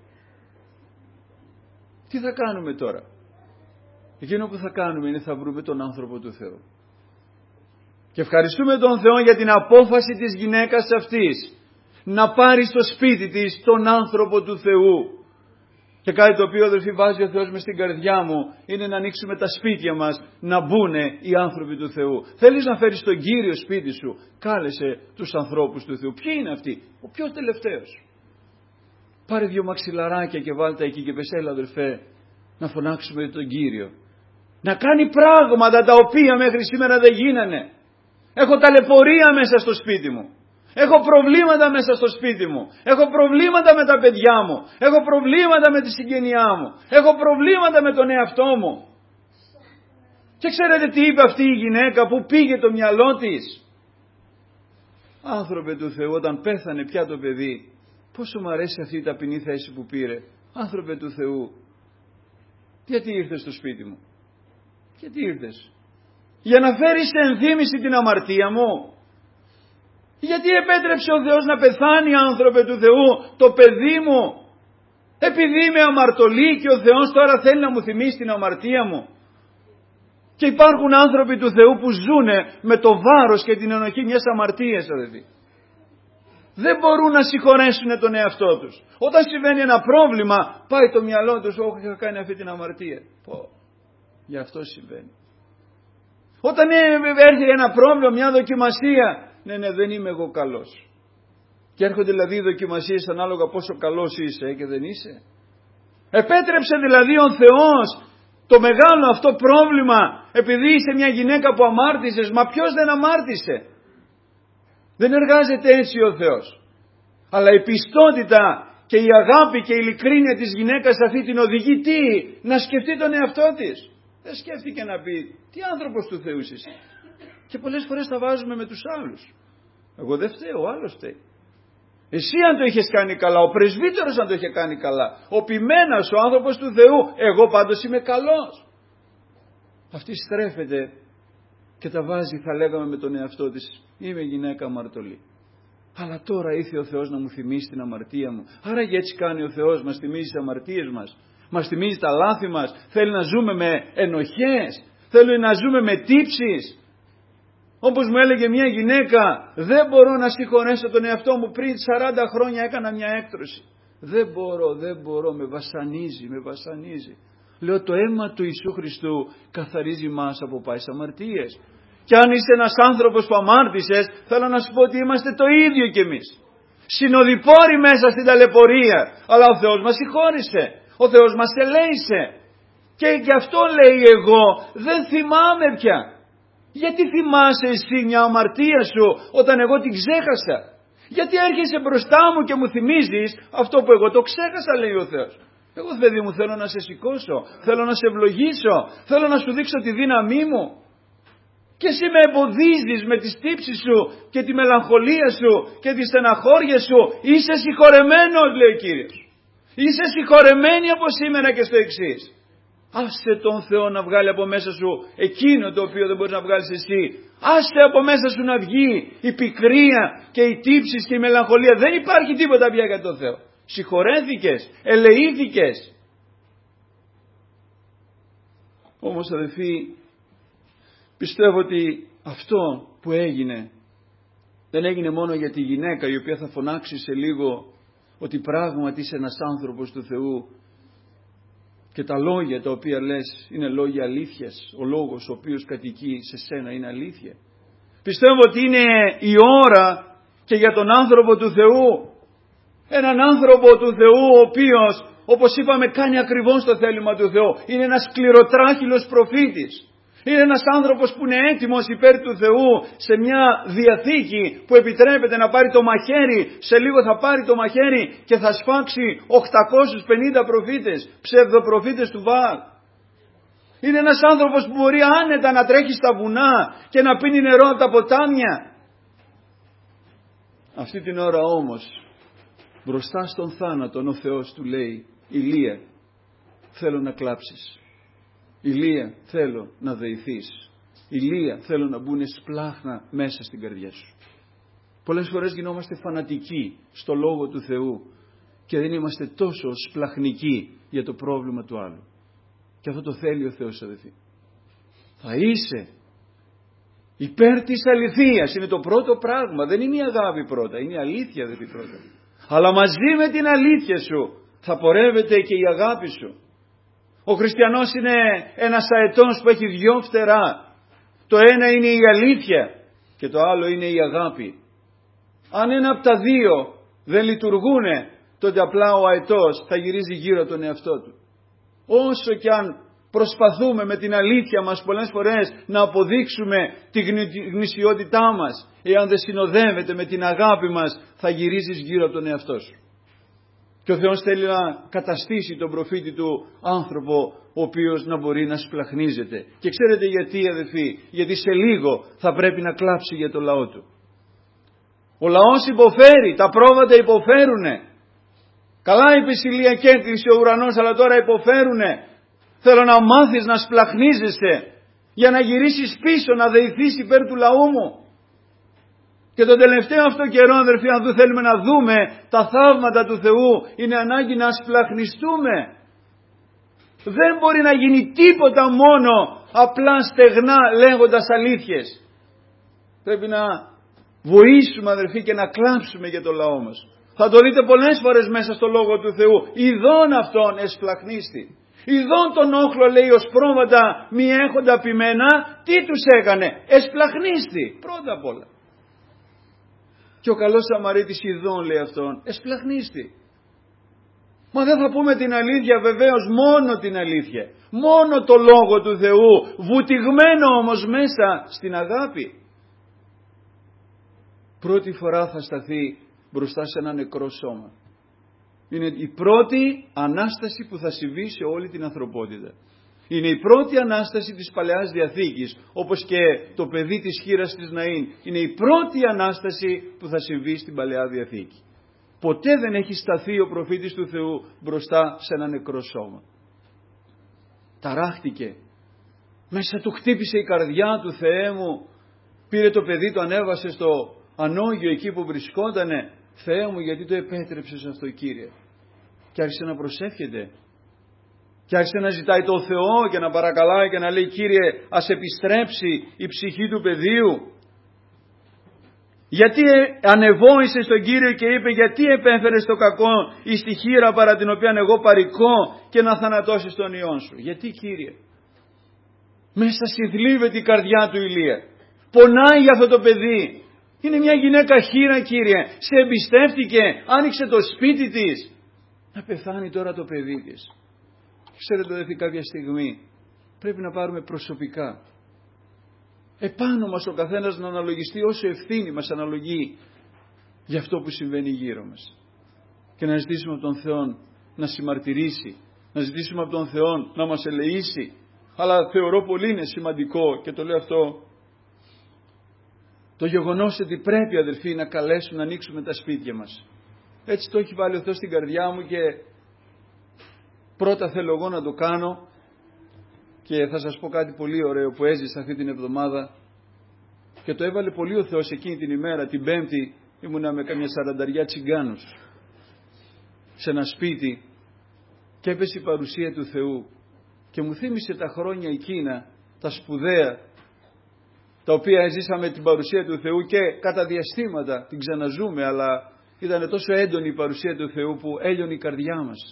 Τι θα κάνουμε τώρα? Εκείνο που θα κάνουμε είναι θα βρούμε τον άνθρωπο του Θεού. Και ευχαριστούμε τον Θεό για την απόφαση της γυναίκας αυτής να πάρει στο σπίτι της τον άνθρωπο του Θεού. Και κάτι το οποίο, αδελφοί, βάζει ο Θεός μες στην καρδιά μου είναι να ανοίξουμε τα σπίτια μας, να μπουν οι άνθρωποι του Θεού. Θέλεις να φέρεις τον Κύριο σπίτι σου? Κάλεσε τους ανθρώπους του Θεού. Ποιοι είναι αυτοί? Ο πιο τελευταίος. Πάρε 2 μαξιλαράκια και βάλτε εκεί και πες, έλα αδελφέ, να φωνάξουμε τον Κύριο. Να κάνει πράγματα τα οποία μέχρι σήμερα δεν γίνανε. Έχω ταλαιπωρία μέσα στο σπίτι μου. Έχω προβλήματα μέσα στο σπίτι μου. Έχω προβλήματα με τα παιδιά μου. Έχω προβλήματα με τη συγγενειά μου. Έχω προβλήματα με τον εαυτό μου. Και ξέρετε τι είπε αυτή η γυναίκα? Που πήγε το μυαλό της? Άνθρωπε του Θεού, όταν πέθανε πια το παιδί, πόσο μου αρέσει αυτή η ταπεινή θέση που πήρε. Άνθρωπε του Θεού, γιατί ήρθες στο σπίτι μου? Γιατί ήρθες? Για να φέρεις σε ενθύμηση την αμαρτία μου? Γιατί επέτρεψε ο Θεός να πεθάνει, άνθρωπε του Θεού, το παιδί μου? Επειδή είμαι αμαρτωλή και ο Θεός τώρα θέλει να μου θυμίσει την αμαρτία μου. Και υπάρχουν άνθρωποι του Θεού που ζουνε με το βάρος και την ενοχή μιας αμαρτίας, αδελφοί. Δεν μπορούν να συγχωρέσουν τον εαυτό τους. Όταν συμβαίνει ένα πρόβλημα, πάει το μυαλό τους, όχι, είχα κάνει αυτή την αμαρτία. Γι' αυτό συμβαίνει. Όταν έρχεται ένα πρόβλημα, μια δοκιμασία, ναι, δεν είμαι εγώ καλός. Και έρχονται δηλαδή οι δοκιμασίες ανάλογα πόσο καλός είσαι και δεν είσαι. Επέτρεψε δηλαδή ο Θεός το μεγάλο αυτό πρόβλημα επειδή είσαι μια γυναίκα που αμάρτησες. Μα ποιος δεν αμάρτησε? Δεν εργάζεται έτσι ο Θεός. Αλλά η πιστότητα και η αγάπη και η ειλικρίνεια της γυναίκας αυτή την οδηγεί τι? Να σκεφτεί τον εαυτό της. Δεν σκέφτηκε να πει τι άνθρωπος του Θεού είσαι εσύ. Και πολλές φορές τα βάζουμε με τους άλλους. Εγώ δεν φταίω, ο άλλος φταίει. Εσύ αν το είχες κάνει καλά, ο πρεσβύτερος αν το είχε κάνει καλά, ο ποιμένας, ο άνθρωπος του Θεού, εγώ πάντως είμαι καλός. Αυτή στρέφεται και τα βάζει, θα λέγαμε, με τον εαυτό της. Είμαι γυναίκα αμαρτωλή. Αλλά τώρα ήρθε ο Θεός να μου θυμίσει την αμαρτία μου. Άρα και έτσι κάνει ο Θεός, μας θυμίζει τις αμαρτίες μας. Μας θυμίζει τα λάθη μας. Θέλει να ζούμε με ενοχές. Θέλει να ζούμε με τύψεις. Όπως μου έλεγε μια γυναίκα, δεν μπορώ να συγχωρέσω τον εαυτό μου, πριν 40 χρόνια έκανα μια έκτρωση. Δεν μπορώ, με βασανίζει. Λέω, το αίμα του Ιησού Χριστού καθαρίζει μας από πάεις αμαρτίες. Και αν είσαι ένας άνθρωπος που αμάρτησες, θέλω να σου πω ότι είμαστε το ίδιο κι εμείς. Συνοδοιπόροι μέσα στην ταλαιπωρία, αλλά ο Θεός μας συγχώρησε. Ο Θεός μας ελέησε. Και γι' αυτό λέει, εγώ δεν θυμάμαι πια. Γιατί θυμάσαι εσύ μια αμαρτία σου όταν εγώ την ξέχασα? Γιατί έρχεσαι μπροστά μου και μου θυμίζεις αυτό που εγώ το ξέχασα, λέει ο Θεός. Εγώ, παιδί μου, θέλω να σε σηκώσω, θέλω να σε ευλογήσω, θέλω να σου δείξω τη δύναμή μου. Και εσύ με εμποδίζεις με τις τύψεις σου και τη μελαγχολία σου και τις στεναχώριες σου. Είσαι συγχωρεμένος, λέει ο Κύριος. Είσαι συγχωρεμένη από σήμερα και στο εξής. Άσε τον Θεό να βγάλει από μέσα σου εκείνο το οποίο δεν μπορείς να βγάλεις εσύ. Άσε από μέσα σου να βγει η πικρία και οι τύψεις και η μελαγχολία. Δεν υπάρχει τίποτα πια για τον Θεό. Συγχωρέθηκες, ελεήθηκες. Όμως, αδελφοί, πιστεύω ότι αυτό που έγινε δεν έγινε μόνο για τη γυναίκα η οποία θα φωνάξει σε λίγο ότι πράγματι είσαι ένας άνθρωπος του Θεού και τα λόγια τα οποία λες είναι λόγια αλήθειας. Ο λόγος ο οποίος κατοικεί σε σένα είναι αλήθεια. Πιστεύω ότι είναι η ώρα και για τον άνθρωπο του Θεού. Έναν άνθρωπο του Θεού ο οποίος, όπως είπαμε, κάνει ακριβώς το θέλημα του Θεού. Είναι ένας σκληροτράχυλος προφήτης. Είναι ένας άνθρωπος που είναι έτοιμος υπέρ του Θεού σε μια διαθήκη που επιτρέπεται να πάρει το μαχαίρι. Σε λίγο θα πάρει το μαχαίρι και θα σφάξει 850 προφήτες, ψευδοπροφήτες του Βαάλ. Είναι ένας άνθρωπος που μπορεί άνετα να τρέχει στα βουνά και να πίνει νερό από τα ποτάμια. Αυτή την ώρα όμως, μπροστά στον θάνατο, ο Θεός του λέει, Ηλία, θέλω να κλάψεις. Ηλία, θέλω να δεηθείς. Ηλία, θέλω να μπουν σπλάχνα μέσα στην καρδιά σου. Πολλές φορές γινόμαστε φανατικοί στο Λόγο του Θεού και δεν είμαστε τόσο σπλαχνικοί για το πρόβλημα του άλλου. Και αυτό το θέλει ο Θεός, αδελφοί. Θα είσαι υπέρ της αληθείας. Είναι το πρώτο πράγμα. Δεν είναι η αγάπη πρώτα. Είναι η αλήθεια, αδελφοί, πρώτα. Αλλά μαζί με την αλήθεια σου θα πορεύεται και η αγάπη σου. Ο χριστιανός είναι ένας αετός που έχει δυο φτερά. Το ένα είναι η αλήθεια και το άλλο είναι η αγάπη. Αν ένα από τα δύο δεν λειτουργούνε, τότε απλά ο αετός θα γυρίζει γύρω τον εαυτό του. Όσο κι αν προσπαθούμε με την αλήθεια μας πολλές φορές να αποδείξουμε τη γνησιότητά μας, εάν δεν συνοδεύεται με την αγάπη μας, θα γυρίζεις γύρω από τον εαυτό σου. Και ο Θεός θέλει να καταστήσει τον προφήτη του άνθρωπο ο οποίος να μπορεί να σπλαχνίζεται. Και ξέρετε γιατί, αδελφοί? Γιατί σε λίγο θα πρέπει να κλάψει για το λαό του. Ο λαός υποφέρει, τα πρόβατα υποφέρουνε. Καλά είπε η Ηλία και έκλεισε ο ουρανός, αλλά τώρα υποφέρουνε. Θέλω να μάθεις να σπλαχνίζεσαι για να γυρίσεις πίσω, να δεηθείς υπέρ του λαού μου. Και τον τελευταίο αυτό καιρό, αδερφοί, αν θέλουμε να δούμε τα θαύματα του Θεού, είναι ανάγκη να σπλαχνιστούμε. Δεν μπορεί να γίνει τίποτα μόνο απλά στεγνά λέγοντας αλήθειες. Πρέπει να βοήσουμε, αδερφοί, και να κλάψουμε για το λαό μας. Θα το δείτε πολλές φορές μέσα στο Λόγο του Θεού. Ιδών αυτόν εσπλαχνίστη. Ιδών τον όχλο, λέει, ως πρόβατα μη έχοντα ποιμένα. Τι τους έκανε? Εσπλαχνίστη. Πρώτα απ' όλα. Και ο καλός Σαμαρίτης ειδών, λέει αυτόν, εσπλαχνίστη. Μα δεν θα πούμε την αλήθεια, βεβαίως, μόνο την αλήθεια. Μόνο το Λόγο του Θεού, βουτυγμένο όμως μέσα στην αγάπη. Πρώτη φορά θα σταθεί μπροστά σε ένα νεκρό σώμα. Είναι η πρώτη Ανάσταση που θα συμβεί σε όλη την ανθρωπότητα. Είναι η πρώτη Ανάσταση της Παλαιάς Διαθήκης, όπως και το παιδί της χήρας της Ναΐν. Είναι η πρώτη Ανάσταση που θα συμβεί στην Παλαιά Διαθήκη. Ποτέ δεν έχει σταθεί ο προφήτης του Θεού μπροστά σε ένα νεκρό σώμα. Ταράχτηκε. Μέσα του χτύπησε η καρδιά του, Θεέ μου. Πήρε το παιδί, το ανέβασε στο ανώγιο εκεί που βρισκότανε. Θεέ μου, γιατί το επέτρεψες αυτό, Κύριε? Και άρχισε να προσεύχεται. Και άρχισε να ζητάει τον Θεό και να παρακαλάει και να λέει, Κύριε, ας επιστρέψει η ψυχή του παιδίου. Γιατί ανεβόησε στον Κύριο και είπε, γιατί επέφερες το κακό εις τη χήρα παρά την οποία εγώ παρικώ και να θανατώσεις τον Υιόν σου? Γιατί, Κύριε? Μέσα συνθλίβεται η καρδιά του Ηλία. Πονάει για αυτό το παιδί. Είναι μια γυναίκα χήρα, Κύριε. Σε εμπιστεύτηκε, άνοιξε το σπίτι της. Να πεθάνει τώρα το παιδί της. Ξέρετε, ότι κάποια στιγμή πρέπει να πάρουμε προσωπικά επάνω μας ο καθένας να αναλογιστεί όσο ευθύνη μας αναλογεί για αυτό που συμβαίνει γύρω μας. Και να ζητήσουμε από τον Θεό να συμμαρτυρήσει, να ζητήσουμε από τον Θεό να μας ελεήσει. Αλλά θεωρώ πολύ είναι σημαντικό, και το λέω αυτό, το γεγονός ότι πρέπει, αδελφοί, να καλέσουμε να ανοίξουμε τα σπίτια μας. Έτσι το έχει βάλει ο Θεός στην καρδιά μου και πρώτα θέλω εγώ να το κάνω. Και θα σας πω κάτι πολύ ωραίο που έζησα αυτή την εβδομάδα και το έβαλε πολύ ο Θεός εκείνη την ημέρα, την Πέμπτη. Ήμουνα με καμιά 40 τσιγκάνους σε ένα σπίτι και έπεσε η παρουσία του Θεού και μου θύμισε τα χρόνια εκείνα, τα σπουδαία, τα οποία ζήσαμε την παρουσία του Θεού και κατά διαστήματα την ξαναζούμε, αλλά ήταν τόσο έντονη η παρουσία του Θεού που έλειωνε η καρδιά μας.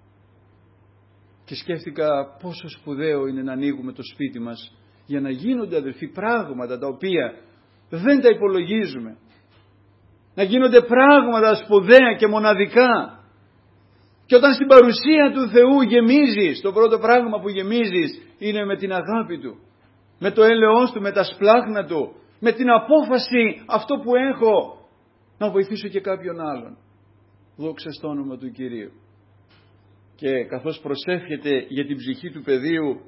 Και σκέφτηκα πόσο σπουδαίο είναι να ανοίγουμε το σπίτι μας για να γίνονται, αδελφοί, πράγματα τα οποία δεν τα υπολογίζουμε. Να γίνονται πράγματα σπουδαία και μοναδικά. Και όταν στην παρουσία του Θεού γεμίζεις, το πρώτο πράγμα που γεμίζεις είναι με την αγάπη Του, με το έλεος Του, με τα σπλάχνα Του, με την απόφαση αυτό που έχω να βοηθήσω και κάποιον άλλον. Δόξα στο όνομα του Κυρίου. Και καθώς προσεύχεται για την ψυχή του παιδίου,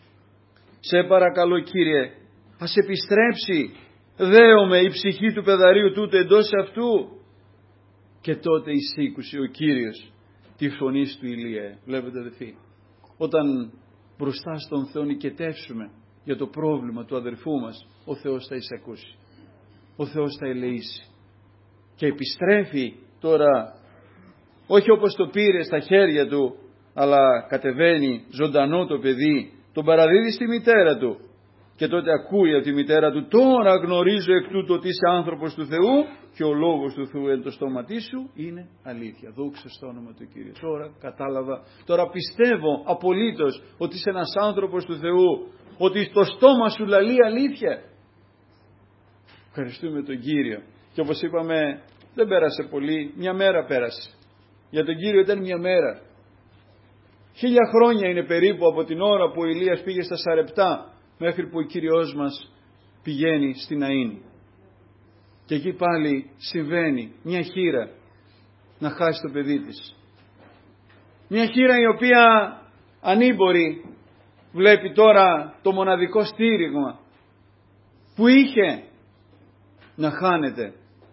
σε παρακαλώ, Κύριε, ας επιστρέψει, δέομαι, η ψυχή του παιδαρίου τούτου εντός αυτού. Και τότε εισήκουσε ο Κύριος τη φωνή του Ηλία. Βλέπετε, αδελφοί, όταν μπροστά στον Θεό νικετεύσουμε για το πρόβλημα του αδερφού μας, ο Θεός θα εισακούσει, ο Θεός θα ελεήσει και επιστρέφει τώρα. Όχι όπως το πήρε στα χέρια του, αλλά κατεβαίνει ζωντανό το παιδί, τον παραδίδει στη μητέρα του και τότε ακούει από τη μητέρα του, τώρα γνωρίζω εκ τούτου ότι είσαι άνθρωπος του Θεού και ο λόγος του Θεού εν το στόματί σου είναι αλήθεια. Δόξα στο όνομα του Κύριου. Τώρα κατάλαβα, τώρα πιστεύω απολύτως ότι είσαι ένας άνθρωπος του Θεού, ότι το στόμα σου λαλεί αλήθεια. Ευχαριστούμε τον Κύριο. Και όπως είπαμε, δεν πέρασε πολύ, μια μέρα πέρασε. Για τον Κύριο ήταν μια μέρα. 1000 χρόνια είναι περίπου από την ώρα που ο Ηλίας πήγε στα Σαρεπτά μέχρι που ο Κύριος μας πηγαίνει στην Ναΐν. Και εκεί πάλι συμβαίνει μια χήρα να χάσει το παιδί της. Μια χήρα η οποία ανήμπορη βλέπει τώρα το μοναδικό στήριγμα που είχε να χάνεται.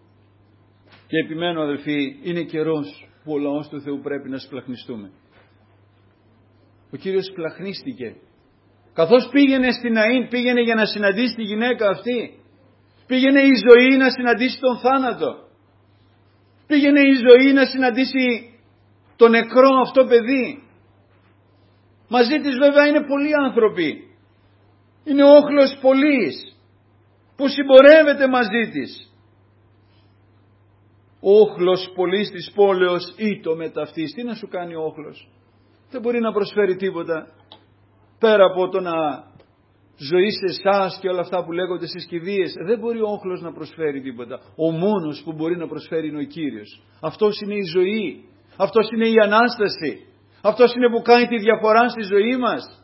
Και επιμένω, αδελφοί, είναι καιρός που ο λαός του Θεού πρέπει να σπλαχνιστούμε. Ο Κύριος σπλαχνίστηκε. Καθώς πήγαινε στην Ναΐν, πήγαινε για να συναντήσει τη γυναίκα αυτή. Πήγαινε η ζωή να συναντήσει τον θάνατο. Πήγαινε η ζωή να συναντήσει το νεκρό αυτό παιδί. Μαζί της βέβαια είναι πολλοί άνθρωποι. Είναι όχλος πολλής που συμπορεύεται μαζί της. Όχλος πολλής της πόλεως ή το μεταυτής. Τι να σου κάνει ο όχλος? Δεν μπορεί να προσφέρει τίποτα πέρα από το να ζωή σε εσάς και όλα αυτά που λέγονται στις κηδείες. Δεν μπορεί ο όχλος να προσφέρει τίποτα. Ο μόνος που μπορεί να προσφέρει είναι ο Κύριος. Αυτός είναι η ζωή. Αυτός είναι η Ανάσταση. Αυτός είναι που κάνει τη διαφορά στη ζωή μας.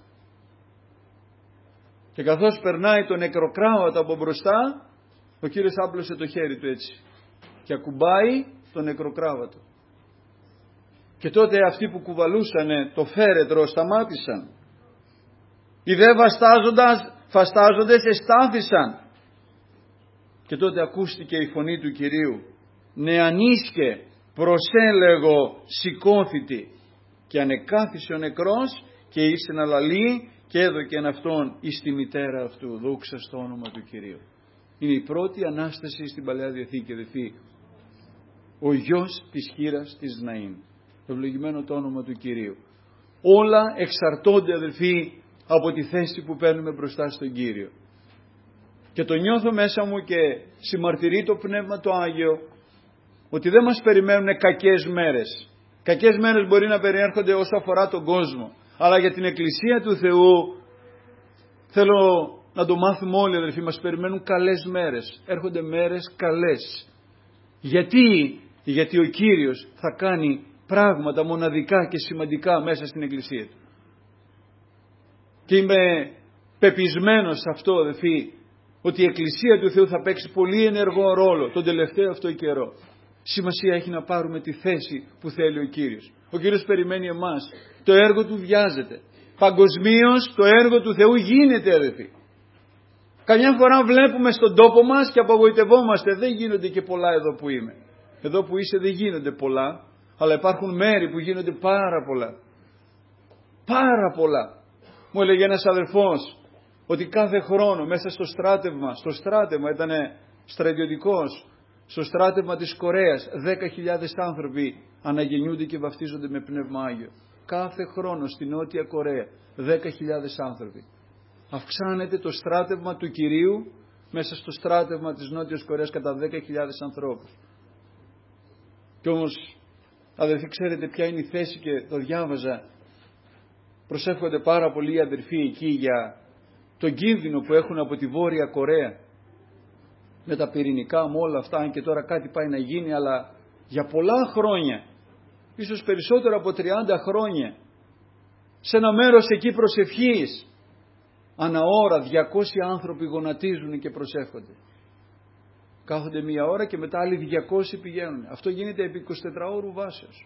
Και καθώς περνάει το νεκροκράβατο από μπροστά, ο Κύριος άπλωσε το χέρι του έτσι και ακουμπάει το νεκροκράβατο. Και τότε αυτοί που κουβαλούσανε το φέρετρο σταμάτησαν. Οι δε φαστάζοντες εστάθησαν. Και τότε ακούστηκε η φωνή του Κυρίου. Νεανίσκε προσέλεγω σηκώθητη. Και ανεκάθισε ο νεκρός και ήσεν αλαλή και έδωκεν αυτόν εις τη μητέρα αυτού. Δόξα στο όνομα του Κυρίου. Είναι η πρώτη Ανάσταση στην Παλαιά Διαθήκη, αδελφοί. Ο γιος της χήρας της Ναΐν. Ευλογημένο το όνομα του Κυρίου. Όλα εξαρτώνται, αδελφοί, από τη θέση που παίρνουμε μπροστά στον Κύριο. Και το νιώθω μέσα μου και συμμαρτυρεί το Πνεύμα το Άγιο ότι δεν μας περιμένουν κακές μέρες. Κακές μέρες μπορεί να περιέρχονται όσο αφορά τον κόσμο. Αλλά για την Εκκλησία του Θεού θέλω να το μάθουμε όλοι, αδελφοί, μας περιμένουν καλές μέρες. Έρχονται μέρες καλές. Γιατί ο Κύριος θα κάνει πράγματα μοναδικά και σημαντικά μέσα στην Εκκλησία του. Και είμαι πεπισμένος σε αυτό, αδελφοί, ότι η Εκκλησία του Θεού θα παίξει πολύ ενεργό ρόλο τον τελευταίο αυτό καιρό. Σημασία έχει να πάρουμε τη θέση που θέλει ο Κύριος. Ο Κύριος περιμένει εμάς. Το έργο του βιάζεται. Παγκοσμίως το έργο του Θεού γίνεται, αδελφοί. Καμιά φορά βλέπουμε στον τόπο μας και απογοητευόμαστε. Δεν γίνονται και πολλά εδώ που είμαι. Εδώ που είσαι δεν γίνονται πολλά, αλλά υπάρχουν μέρη που γίνονται πάρα πολλά. Πάρα πολλά. Μου έλεγε ένας αδελφός ότι κάθε χρόνο μέσα στο στράτευμα ήταν στρατιωτικός, στο στράτευμα της Κορέας 10.000 άνθρωποι αναγεννιούνται και βαφτίζονται με Πνεύμα Άγιο. Κάθε χρόνο στη Νότια Κορέα 10.000 άνθρωποι. Αυξάνεται το στράτευμα του Κυρίου μέσα στο στράτευμα της Νότιας Κορέας κατά 10.000 ανθρώπους. Και όμως, αδελφοί, ξέρετε ποια είναι η θέση και το διάβαζα. Προσεύχονται πάρα πολλοί αδελφοί εκεί για τον κίνδυνο που έχουν από τη Βόρεια Κορέα. Με τα πυρηνικά, με όλα αυτά, αν και τώρα κάτι πάει να γίνει, αλλά για πολλά χρόνια, ίσως περισσότερο από 30 χρόνια, σε ένα μέρος εκεί προσευχής, ανά ώρα 200 άνθρωποι γονατίζουν και προσεύχονται. Κάθονται μία ώρα και μετά άλλοι 200 πηγαίνουν. Αυτό γίνεται επί 24 ώρου βάσεως.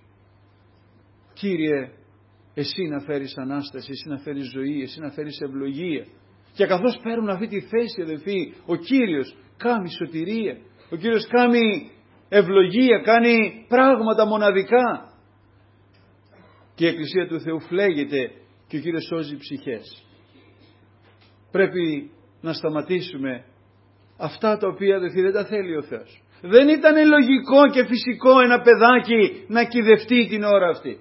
Κύριε, εσύ να φέρεις Ανάσταση, εσύ να φέρεις ζωή, εσύ να φέρεις ευλογία. Και καθώς παίρνουν αυτή τη θέση, αδελφοί, ο Κύριος κάνει σωτηρία. Ο Κύριος κάνει ευλογία, κάνει πράγματα μοναδικά. Και η Εκκλησία του Θεού φλέγεται και ο Κύριος σώζει ψυχές. Πρέπει να σταματήσουμε αυτά τα οποία, αδελφοί, δεν τα θέλει ο Θεός. Δεν ήταν λογικό και φυσικό ένα παιδάκι να κυδευτεί την ώρα αυτή.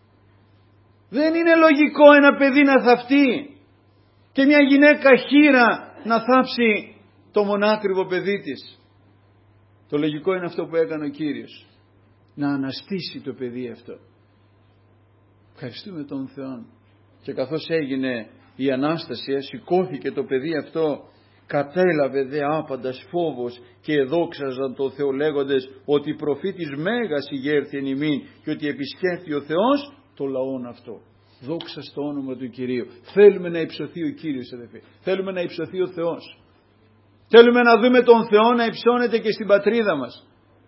Δεν είναι λογικό ένα παιδί να θαυτεί και μια γυναίκα χήρα να θάψει το μονάκριβο παιδί της. Το λογικό είναι αυτό που έκανε ο Κύριος. Να αναστήσει το παιδί αυτό. Ευχαριστούμε τον Θεό. Και καθώς έγινε η Ανάσταση, σηκώθηκε το παιδί αυτό, κατέλαβε δε άπαντας φόβος και εδόξαζαν το Θεό λέγοντες ότι προφήτης μέγας ηγέρθη εν ημίν και ότι επισκέφθη ο Θεός το λαόν αυτό. Δόξα στο όνομα του Κυρίου. Θέλουμε να υψωθεί ο Κύριος, αδελφοί. Θέλουμε να υψωθεί ο Θεός. Θέλουμε να δούμε τον Θεό να υψώνεται και στην πατρίδα μας.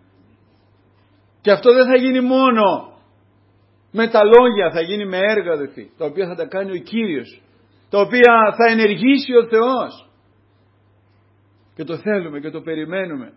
Και αυτό δεν θα γίνει μόνο με τα λόγια, θα γίνει με έργα, αδελφοί, τα οποία θα τα κάνει ο Κύριος, τα οποία θα ενεργήσει ο Θεός. Και το θέλουμε και το περιμένουμε.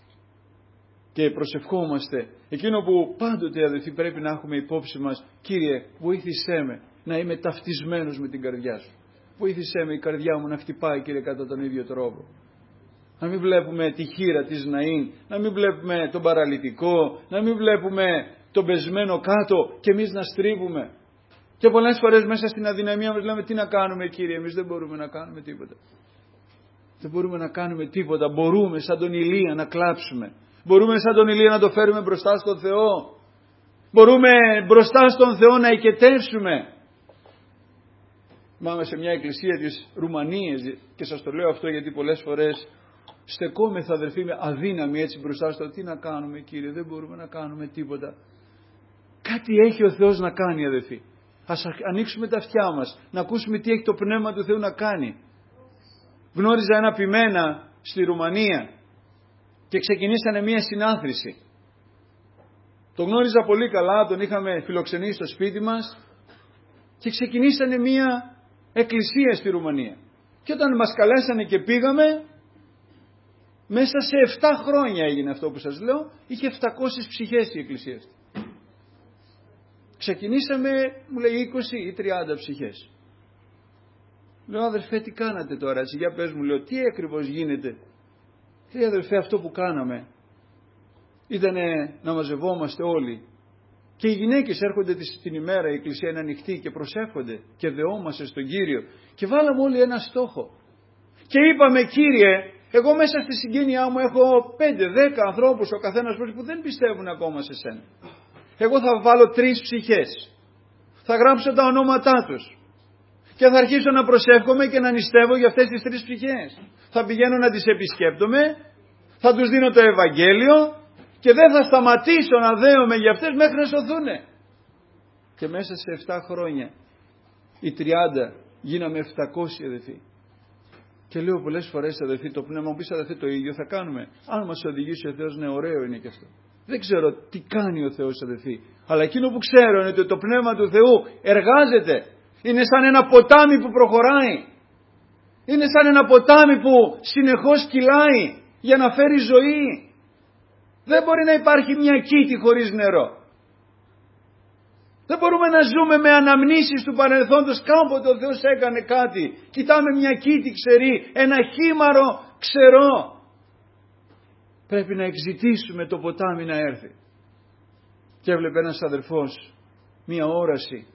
Και προσευχόμαστε. Εκείνο που πάντοτε, αδελφοί, πρέπει να έχουμε υπόψη μας, Κύριε, βοήθησέ με να είμαι ταυτισμένος με την καρδιά Σου. Βοήθησέ με η καρδιά μου να χτυπάει, Κύριε, κατά τον ίδιο τρόπο. Να μην βλέπουμε τη χήρα της Ναΐν, να μην βλέπουμε τον παραλυτικό, να μην βλέπουμε τον πεσμένο κάτω και εμείς να στρίβουμε. Και πολλές φορές μέσα στην αδυναμία μας λέμε τι να κάνουμε Κύριε, εμείς δεν μπορούμε να κάνουμε τίποτα. Δεν μπορούμε να κάνουμε τίποτα. Μπορούμε σαν τον Ηλία να κλάψουμε. Μπορούμε σαν τον Ηλία να το φέρουμε μπροστά στον Θεό. Μπορούμε μπροστά στον Θεό να οικετεύσουμε. Πάμε σε μια εκκλησία της Ρουμανίας και σας το λέω αυτό γιατί πολλές φορές στεκόμεθα αδερφοί με αδύναμοι έτσι μπροστά στο τι να κάνουμε Κύριε, δεν μπορούμε να κάνουμε τίποτα. Κάτι έχει ο Θεός να κάνει αδερφοί. Ας ανοίξουμε τα αυτιά μας, να ακούσουμε τι έχει το Πνεύμα του Θεού να κάνει. Γνώριζα ένα ποιμένα στη Ρουμανία και ξεκινήσανε μια συνάθρηση. Το γνώριζα πολύ καλά, τον είχαμε φιλοξενήσει στο σπίτι μας και ξεκινήσανε μια εκκλησία στη Ρουμανία. Και όταν μας καλέσανε και πήγαμε, μέσα σε 7 χρόνια έγινε αυτό που σας λέω, είχε 700 ψυχές η εκκλησία αυτή. Ξεκινήσαμε, μου λέει 20 ή 30 ψυχές. Λέω αδερφέ τι κάνατε τώρα, έτσι για πες μου, λέω τι ακριβώς γίνεται. Λέει αδερφέ αυτό που κάναμε ήταν να μαζευόμαστε όλοι και οι γυναίκες έρχονται την ημέρα, η εκκλησία είναι ανοιχτή και προσεύχονται και δεόμαστε στον Κύριο και βάλαμε όλοι ένα στόχο και είπαμε Κύριε, εγώ μέσα στη συγγένειά μου έχω 5-10 ανθρώπους ο καθένας που δεν πιστεύουν ακόμα σε σένα. Εγώ θα βάλω 3 ψυχές, θα γράψω τα ονόματά τους και θα αρχίσω να προσεύχομαι και να νηστεύω για αυτές τις 3 ψυχές. Θα πηγαίνω να τις επισκέπτομαι, θα τους δίνω το Ευαγγέλιο και δεν θα σταματήσω να δέομαι για αυτές μέχρι να σωθούνε. Και μέσα σε 7 χρόνια οι 30 γίναμε 700 αδελφοί. Και λέω πολλές φορές αδελφοί, το πνεύμα μου πεις αδελφοί το ίδιο θα κάνουμε. Αν μας οδηγήσει ο Θεός, ναι ωραίο είναι και αυτό. Δεν ξέρω τι κάνει ο Θεός αδελφοί, αλλά εκείνο που ξέρω είναι ότι το πνεύμα του Θεού εργάζεται. Είναι σαν ένα ποτάμι που προχωράει. Είναι σαν ένα ποτάμι που συνεχώς κυλάει για να φέρει ζωή. Δεν μπορεί να υπάρχει μια κήτη χωρίς νερό. Δεν μπορούμε να ζούμε με αναμνήσεις του παρελθόντος. Κάποτε ο Θεός έκανε κάτι. Κοιτάμε μια κήτη ξερή, ένα χήμαρο ξερό. Πρέπει να εξητήσουμε το ποτάμι να έρθει. Και έβλεπε ένας αδερφός μια όραση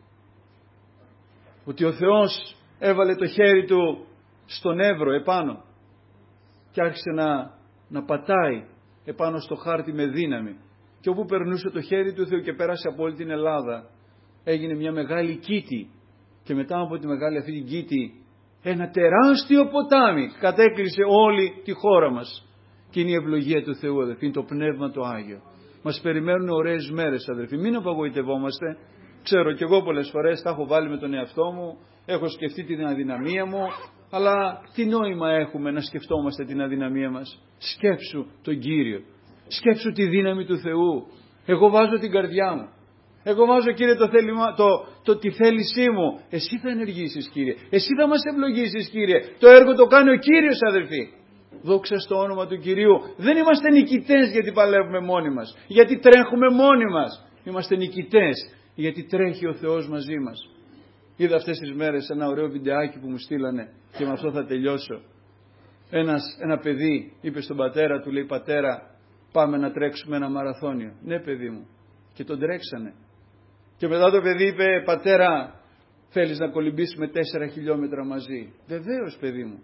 ότι ο Θεός έβαλε το χέρι του στον Εύρο επάνω και άρχισε να πατάει επάνω στο χάρτη με δύναμη και όπου περνούσε το χέρι του Θεού και πέρασε από όλη την Ελλάδα έγινε μια μεγάλη κήτη και μετά από τη μεγάλη αυτή την κήτη ένα τεράστιο ποτάμι κατέκλυσε όλη τη χώρα μας και είναι η ευλογία του Θεού αδελφοί, είναι το Πνεύμα το Άγιο. Μας περιμένουν ωραίες μέρες αδελφοί, μην απογοητευόμαστε. Ξέρω κι εγώ πολλές φορές τα έχω βάλει με τον εαυτό μου, έχω σκεφτεί την αδυναμία μου, αλλά τι νόημα έχουμε να σκεφτόμαστε την αδυναμία μας. Σκέψου τον Κύριο, σκέψου τη δύναμη του Θεού. Εγώ βάζω την καρδιά μου, εγώ βάζω Κύριε τη θέλησή μου. Εσύ θα ενεργήσεις Κύριε, εσύ θα μας ευλογήσεις Κύριε. Το έργο το κάνει ο Κύριος αδελφοί. Δόξα στο όνομα του Κυρίου. Δεν είμαστε νικητές γιατί παλεύουμε μόνοι μας, γιατί τρέχουμε μόνοι μας. Είμαστε νικητές γιατί τρέχει ο Θεός μαζί μας. Είδα αυτές τις μέρες ένα ωραίο βιντεάκι που μου στείλανε και με αυτό θα τελειώσω. Ένα παιδί είπε στον πατέρα του, λέει πατέρα πάμε να τρέξουμε ένα μαραθώνιο. Ναι παιδί μου. Και τον τρέξανε. Και μετά το παιδί είπε πατέρα θέλεις να κολυμπήσουμε 4 χιλιόμετρα μαζί. Βεβαίως παιδί μου.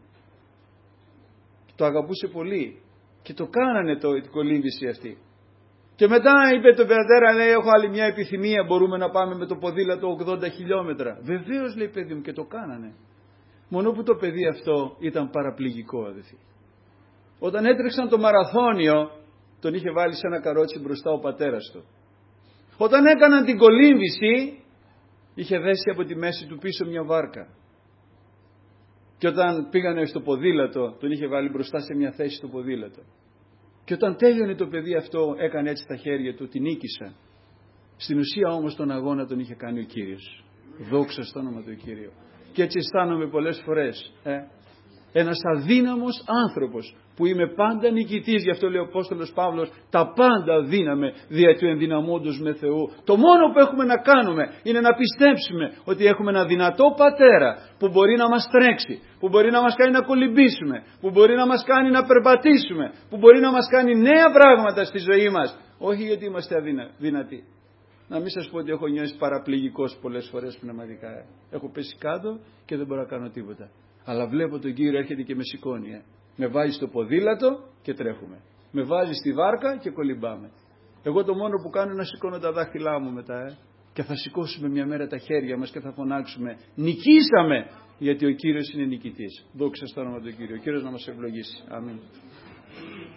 Το αγαπούσε πολύ και το κάνανε την κολύμβηση αυτή. Και μετά είπε το πατέρα, λέει έχω άλλη μια επιθυμία, μπορούμε να πάμε με το ποδήλατο 80 χιλιόμετρα. Βεβαίως λέει παιδί μου και το κάνανε. Μόνο που το παιδί αυτό ήταν παραπληγικό αδελφοί. Όταν έτρεξαν το μαραθώνιο τον είχε βάλει σε ένα καρότσι μπροστά ο πατέρας του. Όταν έκαναν την κολύμβηση είχε δέσει από τη μέση του πίσω μια βάρκα. Και όταν πήγανε στο ποδήλατο τον είχε βάλει μπροστά σε μια θέση στο ποδήλατο. Και όταν τέλειωνε το παιδί αυτό έκανε έτσι τα χέρια του, την νίκησα. Στην ουσία όμως τον αγώνα τον είχε κάνει ο Κύριος. Δόξα στο όνομα του Κύριου. Και έτσι αισθάνομαι πολλές φορές ένας αδύναμος άνθρωπος που είμαι πάντα νικητής. Γι' αυτό λέει ο Απόστολος Παύλος, τα πάντα δύναμε δια του ενδυναμώντος με Θεού. Το μόνο που έχουμε να κάνουμε είναι να πιστέψουμε ότι έχουμε ένα δυνατό πατέρα που μπορεί να μας τρέξει, που μπορεί να μας κάνει να κολυμπήσουμε, που μπορεί να μας κάνει να περπατήσουμε, που μπορεί να μας κάνει νέα πράγματα στη ζωή μας. Όχι γιατί είμαστε αδύνατοι. Να μην σας πω ότι έχω νιώσει παραπληγικός πολλές φορές πνευματικά. Έχω πέσει κάτω και δεν μπορώ να κάνω τίποτα. Αλλά βλέπω τον Κύριο έρχεται και με σηκώνει. Με βάζει στο ποδήλατο και τρέχουμε. Με βάζει στη βάρκα και κολυμπάμε. Εγώ το μόνο που κάνω είναι να σηκώνω τα δάχτυλά μου μετά. Και θα σηκώσουμε μια μέρα τα χέρια μας και θα φωνάξουμε νικήσαμε, γιατί ο Κύριος είναι νικητής. Δόξα στο όνομα του Κύριου. Ο Κύριος να μας ευλογήσει. Αμήν.